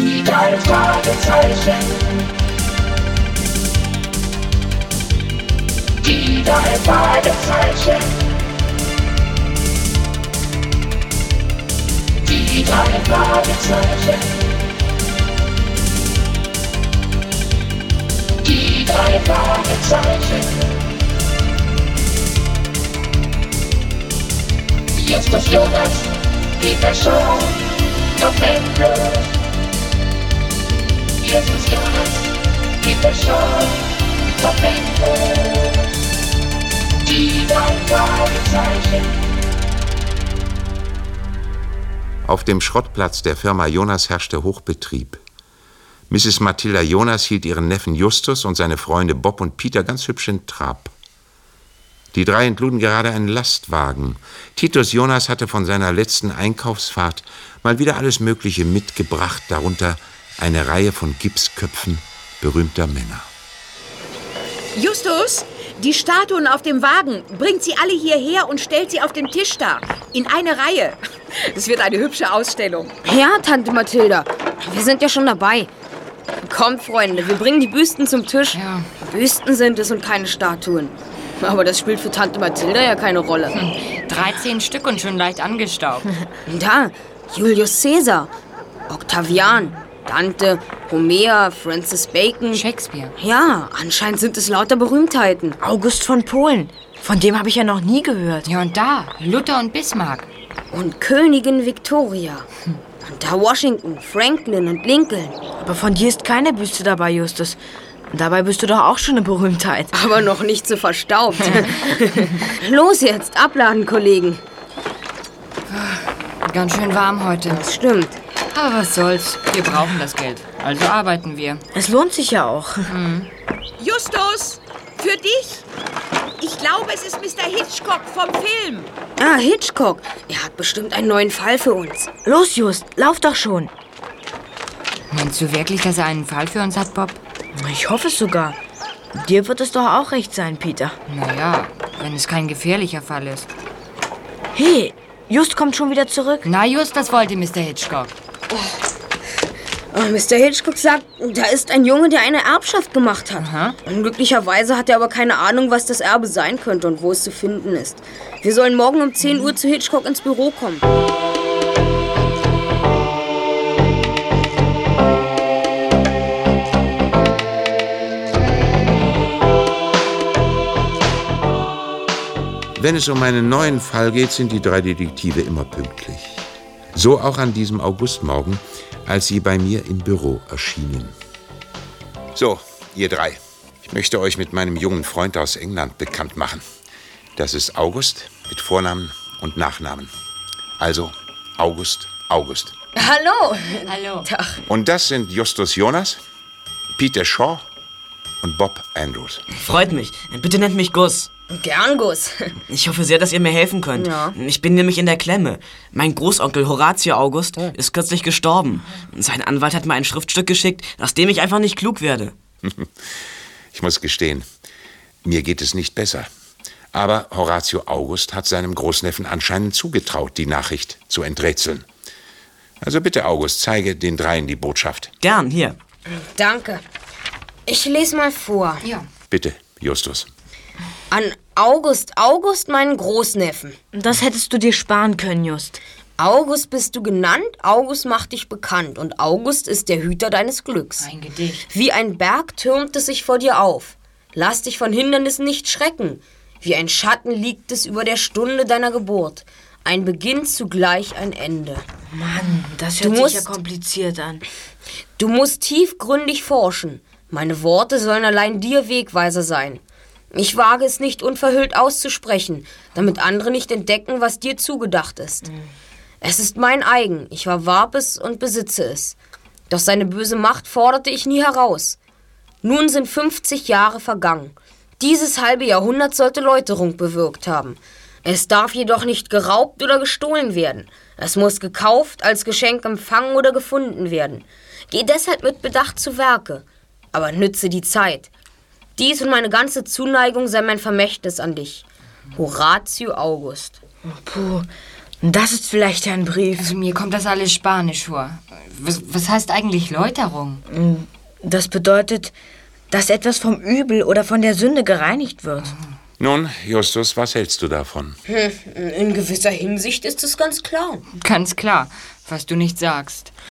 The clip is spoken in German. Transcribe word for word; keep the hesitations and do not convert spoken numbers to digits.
Die drei Fragezeichen. Die drei Fragezeichen. Die drei Fragezeichen. Die drei Fragezeichen. Jetzt das Jonas, die Person, noch endlos. Jetzt ist Jonas, die Person, noch endlos. Die drei Fragezeichen. Auf dem Schrottplatz der Firma Jonas herrschte Hochbetrieb. Misses Mathilda Jonas hielt ihren Neffen Justus und seine Freunde Bob und Peter ganz hübsch in Trab. Die drei entluden gerade einen Lastwagen. Titus Jonas hatte von seiner letzten Einkaufsfahrt mal wieder alles Mögliche mitgebracht, darunter eine Reihe von Gipsköpfen berühmter Männer. Justus, die Statuen auf dem Wagen, bringt sie alle hierher und stellt sie auf den Tisch da, in eine Reihe. Es wird eine hübsche Ausstellung. Ja, Tante Mathilda, wir sind ja schon dabei. Kommt, Freunde, wir bringen die Büsten zum Tisch. Ja. Büsten sind es und keine Statuen. Aber das spielt für Tante Mathilda ja keine Rolle. Hm, dreizehn Stück und schon leicht angestaubt. Da, Julius Caesar, Octavian, Dante, Homer, Francis Bacon. Shakespeare. Ja, anscheinend sind es lauter Berühmtheiten. August von Polen, von dem habe ich ja noch nie gehört. Ja, und da, Luther und Bismarck. Und Königin Victoria. Hm. Und da Washington, Franklin und Lincoln. Aber von dir ist keine Büste dabei, Justus. Dabei bist du doch auch schon eine Berühmtheit. Aber noch nicht so verstaubt. Los jetzt, abladen, Kollegen. Ganz schön warm heute. Das stimmt. Aber was soll's, wir brauchen das Geld. Also arbeiten wir. Es lohnt sich ja auch. Mhm. Justus, für dich? Ich glaube, es ist Mister Hitchcock vom Film. Ah, Hitchcock. Er hat bestimmt einen neuen Fall für uns. Los, Just, lauf doch schon. Meinst du wirklich, dass er einen Fall für uns hat, Bob? Ich hoffe es sogar. Dir wird es doch auch recht sein, Peter. Naja, wenn es kein gefährlicher Fall ist. Hey, Just kommt schon wieder zurück. Na, Just, das wollte Mister Hitchcock. Oh, Mister Hitchcock sagt, da ist ein Junge, der eine Erbschaft gemacht hat. Aha. Unglücklicherweise hat er aber keine Ahnung, was das Erbe sein könnte und wo es zu finden ist. Wir sollen morgen um zehn Uhr zu Hitchcock ins Büro kommen. Wenn es um einen neuen Fall geht, sind die drei Detektive immer pünktlich. So auch an diesem Augustmorgen, als sie bei mir im Büro erschienen. So, ihr drei. Ich möchte euch mit meinem jungen Freund aus England bekannt machen. Das ist August mit Vornamen und Nachnamen. Also August August. Hallo. Hallo. Tag. Und das sind Justus Jonas, Peter Shaw und Bob Andrews. Freut mich. Bitte nennt mich Gus. Gern, Gus. Ich hoffe sehr, dass ihr mir helfen könnt. Ja. Ich bin nämlich in der Klemme. Mein Großonkel Horatio August oh. ist kürzlich gestorben. Sein Anwalt hat mir ein Schriftstück geschickt, aus dem ich einfach nicht klug werde. Ich muss gestehen, mir geht es nicht besser. Aber Horatio August hat seinem Großneffen anscheinend zugetraut, die Nachricht zu enträtseln. Also bitte, August, zeige den dreien die Botschaft. Gern, hier. Danke. Ich lese mal vor. Ja. Bitte, Justus. An August August, meinen Großneffen. Das hättest du dir sparen können, Just. August bist du genannt, August macht dich bekannt und August ist der Hüter deines Glücks. Ein Gedicht. Wie ein Berg türmt es sich vor dir auf. Lass dich von Hindernissen nicht schrecken. Wie ein Schatten liegt es über der Stunde deiner Geburt. Ein Beginn zugleich ein Ende. Mann, das hört Du sich musst- ja kompliziert an. Du musst tiefgründig forschen. Meine Worte sollen allein dir Wegweiser sein. Ich wage es nicht unverhüllt auszusprechen, damit andere nicht entdecken, was dir zugedacht ist. Mhm. Es ist mein eigen, ich verwarb es und besitze es. Doch seine böse Macht forderte ich nie heraus. Nun sind fünfzig Jahre vergangen. Dieses halbe Jahrhundert sollte Läuterung bewirkt haben. Es darf jedoch nicht geraubt oder gestohlen werden. Es muss gekauft, als Geschenk empfangen oder gefunden werden. Geh deshalb mit Bedacht zu Werke, aber nütze die Zeit. Dies und meine ganze Zuneigung sei mein Vermächtnis an dich. Horatio August. Puh, Das ist vielleicht ein Brief. Also mir kommt das alles spanisch vor. Was, was heißt eigentlich Läuterung? Das bedeutet, dass etwas vom Übel oder von der Sünde gereinigt wird. Nun, Justus, was hältst du davon? Hm, in gewisser Hinsicht ist es ganz klar. Ganz klar, was du nicht sagst.